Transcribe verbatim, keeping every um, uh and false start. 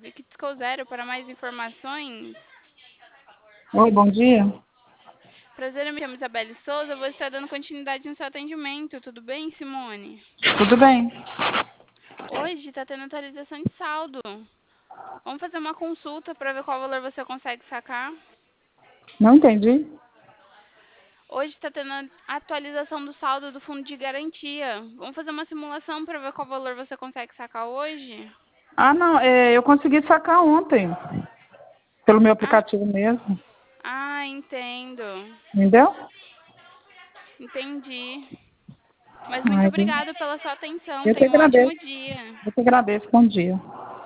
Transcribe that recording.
que discou zero para mais informações. Oi, bom dia. Prazer, eu me chamo Isabelle Souza, vou estar dando continuidade no seu atendimento. Tudo bem, Simone? Tudo bem? Hoje está tendo atualização de saldo. Vamos fazer uma consulta para ver qual valor você consegue sacar? Não entendi. Hoje está tendo atualização do saldo do fundo de garantia. Vamos fazer uma simulação para ver qual valor você consegue sacar hoje? Ah, não, é, eu consegui sacar ontem, pelo meu Ah, aplicativo mesmo. ah, entendo. Entendeu? Entendi. Mas muito Ai, obrigada pela sua atenção. eu que Tenha um ótimo agradeço. dia. Eu que agradeço. Bom dia.